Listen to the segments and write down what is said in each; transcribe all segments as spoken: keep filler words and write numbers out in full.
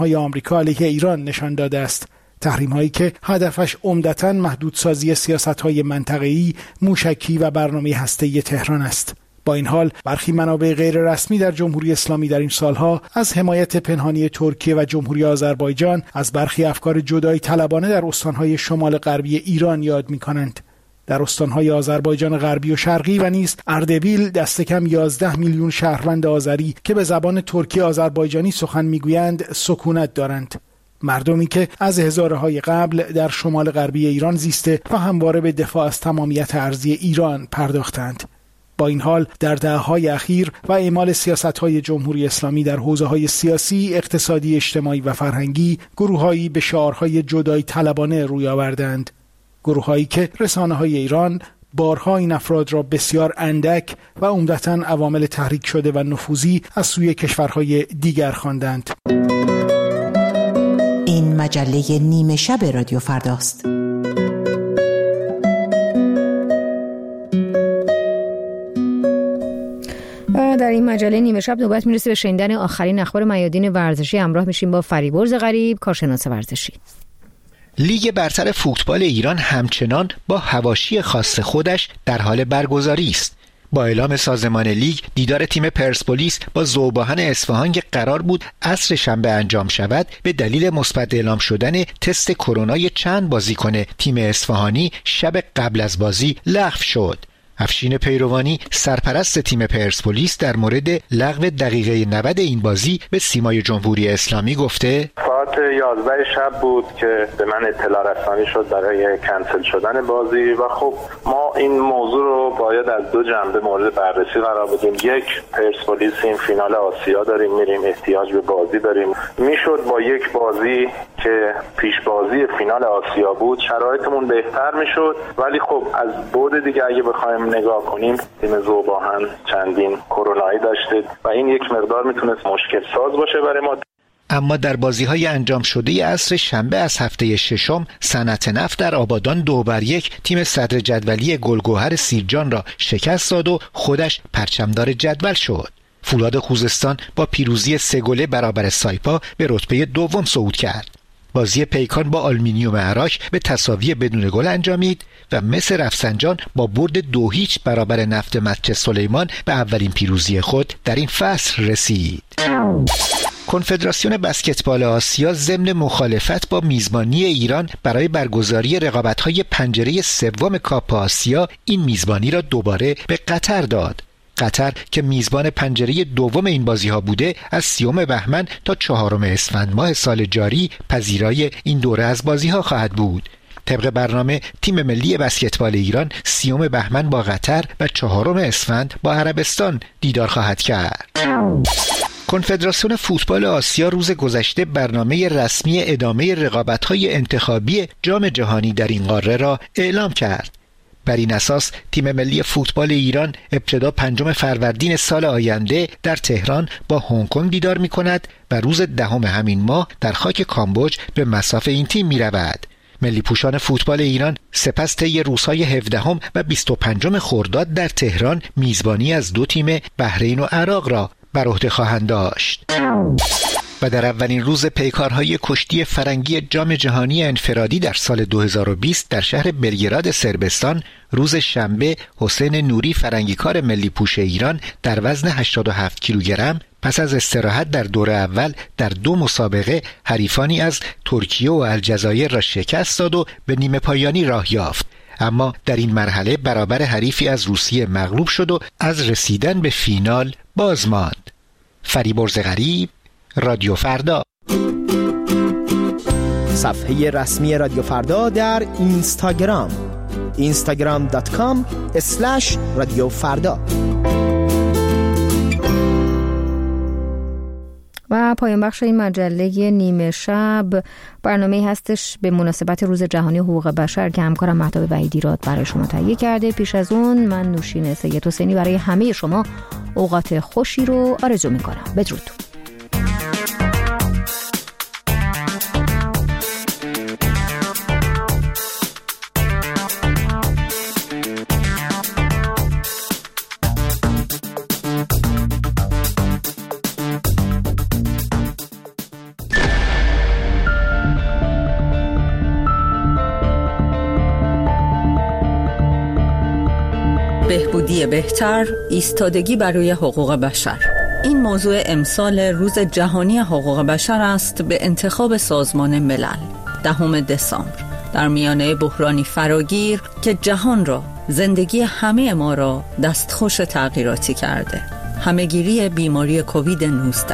های آمریکا علیه ایران نشان داده است. تحریم‌هایی که هدفش عمدتاً محدودسازی سیاست‌های منطقه‌ای، موشکی و برنامه هسته‌ای تهران است. با این حال برخی منابع غیر رسمی در جمهوری اسلامی در این سالها از حمایت پنهانی ترکیه و جمهوری آذربایجان از برخی افکار جدایی طلبانه در استان‌های شمال غربی ایران یاد می‌کنند. در استان‌های آذربایجان غربی و شرقی و نیز اردبیل دست کم یازده میلیون شهروند آذری که به زبان ترکی آذربایجانی سخن می‌گویند سکونت دارند. مردمی که از هزاره‌های قبل در شمال غربی ایران زیسته و همواره به دفاع از تمامیت ارضی ایران پرداختند. با این حال در دهه‌های اخیر و اعمال سیاست‌های جمهوری اسلامی در حوزه‌های سیاسی، اقتصادی، اجتماعی و فرهنگی، گروه‌هایی به شعارهای جدایی طلبانه روی آوردند. گروه‌هایی که رسانه‌های ایران بارها این افراد را بسیار اندک و عمدتاً عوامل تحریک شده و نفوذی از سوی کشورهای دیگر خواندند. این مجله نیمه شب رادیو فرداست. در این مجله نیمه شب نوبت میرسه به شنیدن آخرین اخبار میادین ورزشی. همراه میشیم با فریبرز غریب، کارشناس ورزشی. لیگ برتر فوتبال ایران همچنان با حواشی خاص خودش در حال برگزاری است. با اعلام سازمان لیگ دیدار تیم پرسپولیس با ذوباهن اصفهان که قرار بود عصر شنبه انجام شود به دلیل مثبت اعلام شدن تست کرونای چند بازیکن تیم اصفهانی شب قبل از بازی لغو شد. افشین پیروانی سرپرست تیم پرسپولیس در مورد لغو دقیقه نود این بازی به سیمای جمهوری اسلامی گفته ساعت یازده شب بود که به من اطلاع رسانی شد برای کنسل شدن بازی و خب ما این موضوع رو باید از دو جنبه مورد بررسی قرار بدیم. یک، پرسپولیس این فینال آسیا داریم میریم، احتیاج به بازی داریم. میشد با یک بازی که پیش بازی فینال آسیا بود شرایطمون بهتر میشد، ولی خب از بعد دیگه اگه بخوایم نگاه کنیم تیم ذوباهن چندین کرونایی داشته و این یک مقدار میتونست مشکل ساز باشه برای ما. اما در بازی‌های انجام شده عصر شنبه از هفته ششم صنعت نفت در آبادان دو بر یک تیم صدر جدولی گلگهر سیرجان را شکست داد و خودش پرچمدار جدول شد. فولاد خوزستان با پیروزی سه گله برابر سایپا به رتبه دوم صعود کرد. بازی پیکان با آلومینیوم عراق به تساوی بدون گل انجامید و مس رفسنجان با برد دو هیچ برابر نفت مسجد سلیمان به اولین پیروزی خود در این فصل رسید. کنفدراسیون بسکتبال آسیا ضمن مخالفت با میزبانی ایران برای برگزاری رقابت‌های پنجره سوم کاپ آسیا این میزبانی را دوباره به قطر داد. قطر که میزبان پنجره دوم این بازی‌ها بوده از سیوم بهمن تا چهارم اسفند ماه سال جاری پذیرای این دوره از بازی‌ها خواهد بود. طبق برنامه تیم ملی بسکتبال ایران سیوم بهمن با قطر و چهارم اسفند با عربستان دیدار خواهد کرد. کنفدراسیون فوتبال آسیا روز گذشته برنامه رسمی ادامه رقابت‌های انتخابی جام جهانی در این قاره را اعلام کرد. بر این اساس تیم ملی فوتبال ایران ابتدا پنجم فروردین سال آینده در تهران با هنگ کنگ دیدار می‌کند و روز دهم همین ماه در خاک کامبوج به مصاف این تیم می‌رود. ملی پوشان فوتبال ایران سپس طی روزهای هفدهم و بیست و پنجم خرداد در تهران میزبانی از دو تیم بحرین و عراق را بر عهده خواهند داشت. و در اولین روز پیکارهای کشتی فرنگی جام جهانی انفرادی در سال دو هزار و بیست در شهر بلگراد صربستان روز شنبه حسین نوری فرنگیکار ملی پوش ایران در وزن هشتاد و هفت کیلوگرم پس از استراحت در دور اول در دو مسابقه حریفانی از ترکیه و الجزایر را شکست داد و به نیمه پایانی راه یافت. اما در این مرحله برابر حریفی از روسیه مغلوب شد و از رسیدن به فینال باز ماند. فریبرز غریب، رادیو فردا. صفحه رسمی رادیو فردا در اینستاگرام اینستاگرام دات کام اسلش رادیو فردا. و پایان بخش این مجله نیمه شب برنامه هستش به مناسبت روز جهانی حقوق بشر که همکارم مهتاب وحیدی راد برای شما تهیه کرده. پیش از اون من نوشین سید حسینی برای همه شما اوقات خوشی رو آرزو میکنم. بدرود. زندگی بهتر، ایستادگی برای حقوق بشر. این موضوع امسال روز جهانی حقوق بشر است به انتخاب سازمان ملل دهم دسامبر، در میانه بحرانی فراگیر که جهان را، زندگی همه ما را دستخوش تغییراتی کرده. همه‌گیری بیماری کووید نوزده،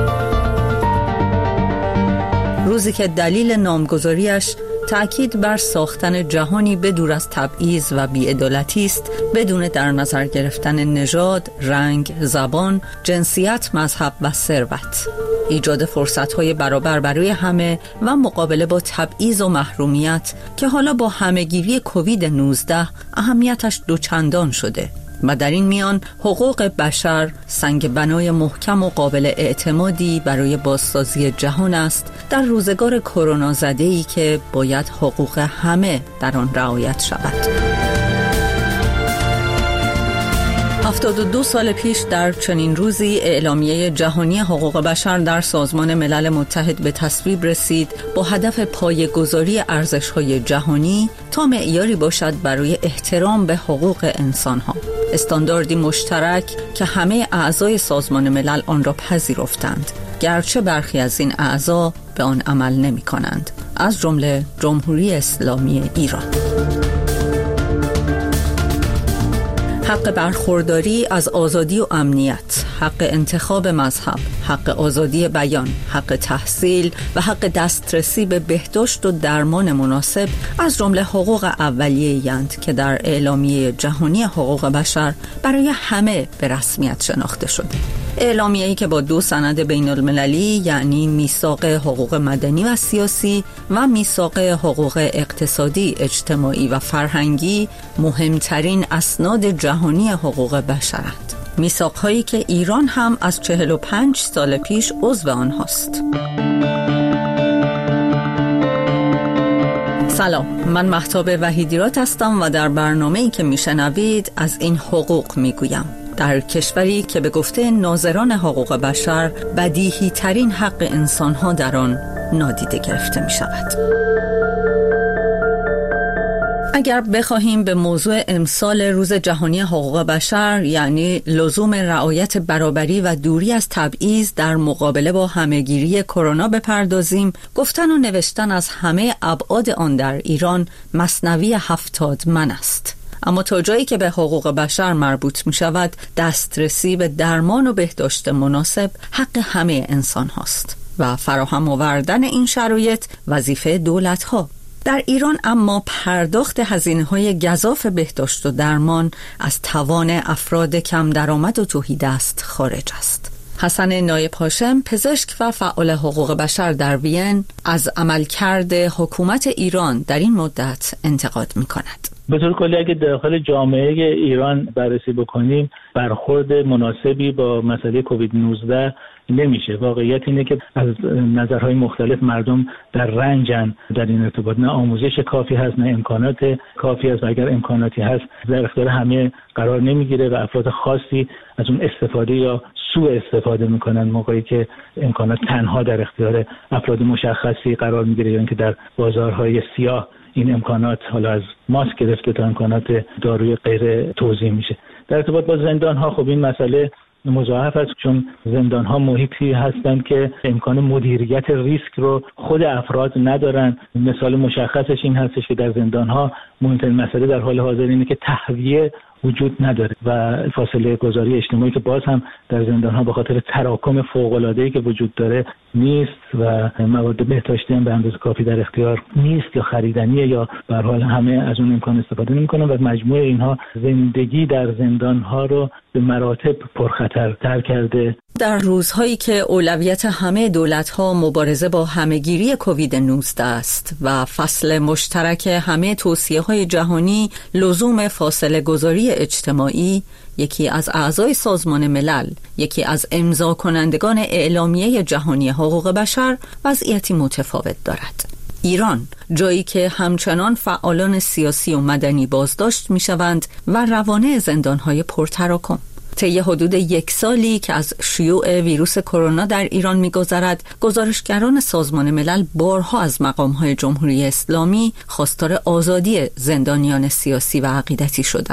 روزی که دلیل نامگذاریش تأکید بر ساختن جهانی بدور از تبعیض و بی‌عدالتی است، بدون در نظر گرفتن نژاد، رنگ، زبان، جنسیت، مذهب و ثروت. ایجاد فرصت‌های برابر برای همه و مقابله با تبعیض و محرومیت که حالا با همه‌گیری کووید نوزده اهمیتش دوچندان شده. و در این میان حقوق بشر سنگ بنای محکم و قابل اعتمادی برای بازسازی جهان است در روزگار کرونا زده‌ای که باید حقوق همه در آن رعایت شود. هفتاد و دو سال پیش در چنین روزی اعلامیه جهانی حقوق بشر در سازمان ملل متحد به تصویب رسید با هدف پایه‌گذاری ارزش‌های جهانی تا معیاری باشد برای احترام به حقوق انسان‌ها، استانداردی مشترک که همه اعضای سازمان ملل آن را پذیرفتند، گرچه برخی از این اعضا به آن عمل نمی‌کنند، از جمله جمهوری اسلامی ایران. حق برخورداری از آزادی و امنیت، حق انتخاب مذهب، حق آزادی بیان، حق تحصیل و حق دسترسی به بهداشت و درمان مناسب از جمله حقوق اولیه‌اند که در اعلامیه جهانی حقوق بشر برای همه به رسمیت شناخته شده. اعلامیه‌ای که با دو سند بین المللی یعنی میثاق حقوق مدنی و سیاسی و میثاق حقوق اقتصادی، اجتماعی و فرهنگی مهمترین اسناد جهانی حقوق بشرند. میثاق‌هایی که ایران هم از چهل و پنج سال پیش عضو آنهاست. سلام، من مهتاب وحیدیراد هستم و در برنامه‌ای که میشنوید از این حقوق میگویم. در کشوری که به گفته ناظران حقوق بشر بدیهی ترین حق انسان‌ها در آن نادیده گرفته می شود. اگر بخواهیم به موضوع امسال روز جهانی حقوق بشر یعنی لزوم رعایت برابری و دوری از تبعیض در مقابله با همه‌گیری کرونا بپردازیم، گفتن و نوشتن از همه ابعاد آن در ایران مثنوی هفتاد من است. اما تا جایی که به حقوق بشر مربوط می شود، دسترسی به درمان و بهداشت مناسب حق همه انسان هاست و فراهم آوردن این شرایط وظیفه دولت ها. در ایران اما پرداخت هزینه های گزاف بهداشت و درمان از توان افراد کم درآمد و تهیدست خارج است. حسن نایب هاشم، پزشک و فعال حقوق بشر در وین، از عملکرد حکومت ایران در این مدت انتقاد می کند. به طور کلی اگه داخل جامعه ایران بررسی بکنیم، برخورد مناسبی با مسئله کووید نوزده نمیشه. واقعیت اینه که از نظرهای مختلف مردم در رنجن در این ارتباط. نه آموزش کافی هست، نه امکانات کافی هست و اگر امکاناتی هست در اختیار همه قرار نمیگیره و افراد خاصی از اون استفاده یا سوء استفاده میکنن موقعی که امکانات تنها در اختیار افراد مشخصی قرار میگیره یا اینکه در بازارهای سیاه این امکانات حالا از ماسک گرفته تا امکانات داروی غیر توزیع میشه. در ارتباط با زندان ها خب این مسئله مضاعف است، چون زندان ها محیطی هستند که امکان مدیریت ریسک رو خود افراد ندارن. مثال مشخصش این هستش که در زندان ها مهمترین مسئله در حال حاضر اینه که تهویه وجود نداره و فاصله گذاری اجتماعی که باز هم در زندان ها به خاطر تراکم فوق العاده ای که وجود داره نیست و مواد بهداشتی هم به اندازه کافی در اختیار نیست یا خریدنیه یا به هر حال همه از اون امکان استفاده نمی‌کنن و مجموع اینها زندگی در زندان ها رو به مراتب پرخطرتر کرده. در روزهایی که اولویت همه دولت‌ها مبارزه با همه‌گیری کووید نوزده است و فصل مشترک همه توصیه‌های جهانی لزوم فاصله گذاری اجتماعی، یکی از اعضای سازمان ملل، یکی از امضا کنندگان اعلامیه جهانی حقوق بشر وضعیتی متفاوت دارد. ایران، جایی که همچنان فعالان سیاسی و مدنی بازداشت می‌شوند و روانه زندان‌های پرتراکم. طی حدود یک سالی که از شیوع ویروس کرونا در ایران می‌گذرد، گزارشگران سازمان ملل بارها از مقام‌های جمهوری اسلامی خواستار آزادی زندانیان سیاسی و عقیدتی شدند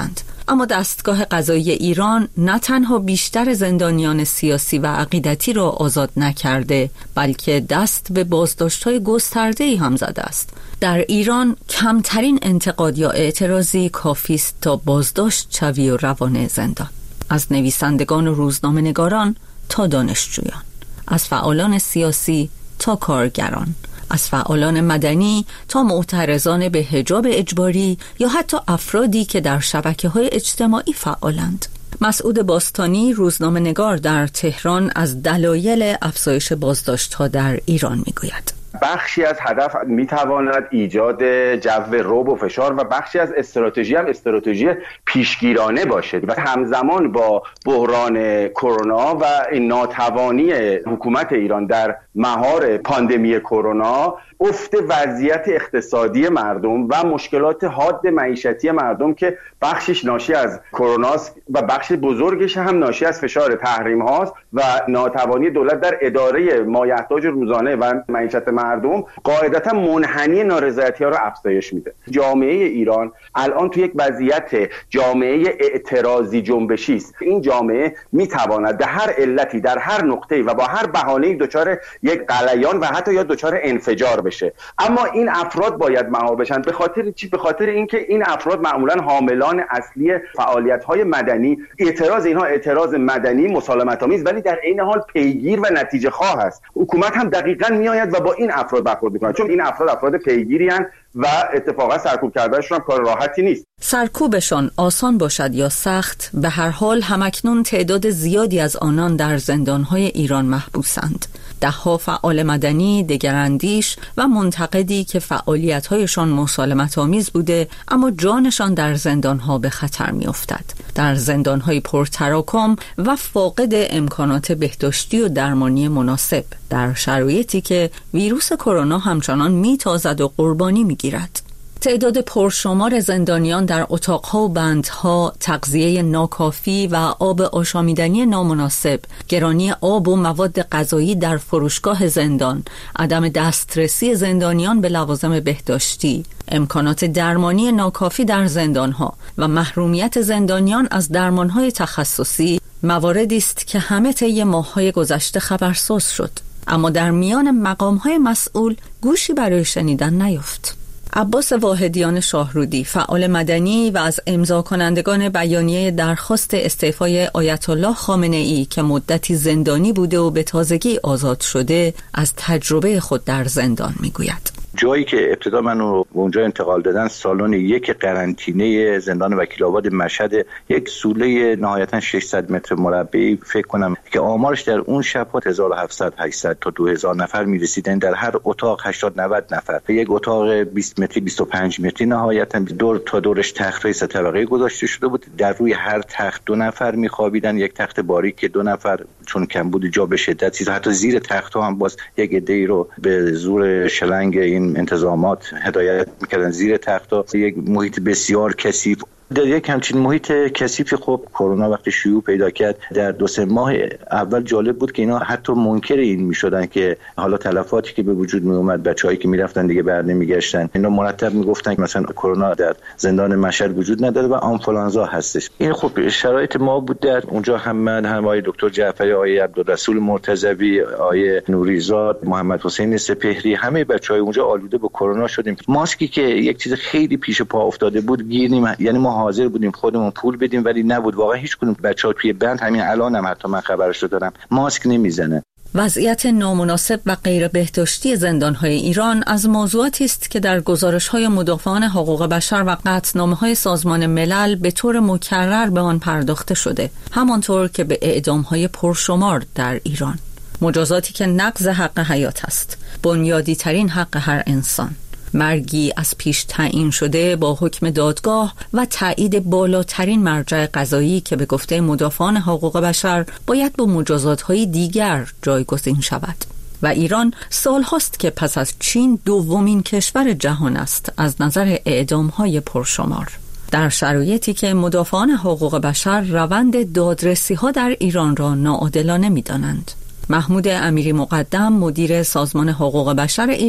اما دستگاه قضایی ایران نه تنها بیشتر زندانیان سیاسی و عقیدتی را آزاد نکرده، بلکه دست به بازداشت‌های گسترده‌ای هم زده است. در ایران کمترین انتقاد یا اعتراضی کافی است تا بازداشت شوی و روانه زندان. از نویسندگان و روزنامه‌نگاران تا دانشجویان، از فعالان سیاسی تا کارگران، از فعالان مدنی تا معترضان به حجاب اجباری یا حتی افرادی که در شبکه‌های اجتماعی فعالند. مسعود باستانی، روزنامه‌نگار در تهران، از دلایل افزایش بازداشت‌ها در ایران می‌گوید. بخشی از هدف میتواند ایجاد جو رعب و فشار و بخشی از استراتژی هم استراتژی پیشگیرانه باشه و همزمان با بحران کرونا و ناتوانی حکومت ایران در مهار پاندمی کرونا، افت وضعیت اقتصادی مردم و مشکلات حاد معیشتی مردم که بخشش ناشی از کرونا است و بخش بزرگش هم ناشی از فشار تحریم هاست و ناتوانی دولت در اداره مایحتاج روزانه و معیشت مردم، قاعدتا منحنی نارضایتی ها را افزایش میده. جامعه ایران الان تو یک وضعیت جامعه اعتراضی جنبشی است. این جامعه میتواند به هر علتی در هر نقطه‌ای و با هر بهانه‌ای دچار یک غلیان و حتی یا دچار انفجار بشه، اما این افراد باید مهار بشن. به خاطر چی؟ به خاطر اینکه این افراد معمولا حاملان اصلی فعالیت‌های مدنی، اعتراض اینها اعتراض مدنی مسالمت‌آمیز ولی در عین حال پیگیر و نتیجه خواه است. حکومت هم دقیقاً میآید و با این افراد برخورد می‌کنه، چون این افراد افراد پیگیری هستند و اتفاقا سرکوب کردنشون هم کار راحتی نیست. سرکوبشان آسان باشد یا سخت، به هر حال همکنون تعداد زیادی از آنان در زندان‌های ایران محبوسند. ده‌ها فعال مدنی، دگراندیش و منتقدی که فعالیت‌هایشان مسالمت‌آمیز بوده اما جانشان در زندان‌ها به خطر می‌افتد. در زندان‌های پرتراکم و فاقد امکانات بهداشتی و درمانی مناسب، در شرایطی که ویروس کرونا همچنان می‌تازد و قربانی می‌گیرد. تعداد پرشمار زندانیان در اتاقها و بندها، تغذیه ناکافی و آب آشامیدنی نامناسب، گرانی آب و مواد غذایی در فروشگاه زندان، عدم دسترسی زندانیان به لوازم بهداشتی، امکانات درمانی ناکافی در زندانها و محرومیت زندانیان از درمانهای تخصصی مواردی است که همه طی ماه‌های گذشته خبرساز شد، اما در میان مقام‌های مسئول گوشی برای شنیدن نیافت. عباس واحدیان شاهرودی، فعال مدنی و از امضا کنندگان بیانیه درخواست استعفای آیت الله خامنه‌ای که مدتی زندانی بوده و به تازگی آزاد شده، از تجربه خود در زندان میگوید. جایی که ابتدا منو اونجا انتقال دادن، سالن یک قرنطینه زندان وکیل آباد مشهد، یک سوله نهایتا ششصد متر مربعی فکر کنم که آمارش در اون شب‌ها هزار و هفتصد هشتصد تا دو هزار نفر می‌رسیدن، در هر اتاق هشتاد نود نفر، یک اتاق بیست متری بیست و پنج متری نهایتا دور تا دورش تخت‌های سه طبقه‌ای گذاشته شده بود، در روی هر تخت دو نفر می‌خوابیدن، یک تخت باریک دو نفر، چون کم بود جا به شدت چیز، حتی زیر تخت‌ها هم باز یک عده‌ای رو به زور شلنگ این انتظامات هدایت میکردن زیر تخت‌ها. یک محیط بسیار کثیف، در یک همچین محیط کثیف خب کرونا وقتی شیوع پیدا کرد در دو سه ماه اول جالب بود که اینا حتی منکر این میشدن که حالا تلفاتی که به وجود می اومد، بچه‌هایی که میرفتن دیگه بر نمیگشتن، اینا مرتب میگفتن که مثلا کرونا در زندان مشهد وجود نداره و آنفولانزا هستش. این خب شرایط ما بود در اونجا، هم من هم آقای دکتر جعفری، آقای عبدالرسول مرتضوی، آقای نوریزاد، محمد حسین سپهری، همه بچهای اونجا آلوده به کرونا شدیم. ماسکی که یک چیز خیلی پیش پا افتاده بود گیریم، یعنی ما حاضر بودیم خودمون پول بدیم ولی نبود. واقعا هیچ کدوم بچه‌ها توی بند، همین الانم هم حتی من خبرش رو دارم، ماسک نمیزنه. وضعیت نامناسب و غیر بهداشتی زندان‌های ایران از موضوعاتی است که در گزارش‌های مدافعان حقوق بشر و قطعنامه‌های سازمان ملل به طور مکرر به آن پرداخته شده، همانطور که به اعدام‌های پرشمار در ایران. مجازاتی که نقض حق حیات است، بنیادی ترین حق هر انسان. مرگی از پیش تعیین شده با حکم دادگاه و تایید بالاترین مرجع قضایی که به گفته مدافعان حقوق بشر باید با مجازات‌های دیگر جایگزین شود. و ایران سال هاست که پس از چین دومین کشور جهان است از نظر اعدام‌های پرشمار. در شرایطی که مدافعان حقوق بشر روند دادرسی‌ها در ایران را ناعادلانه می‌دانند. محمود امیری مقدم، مدیر سازمان حقوق بشر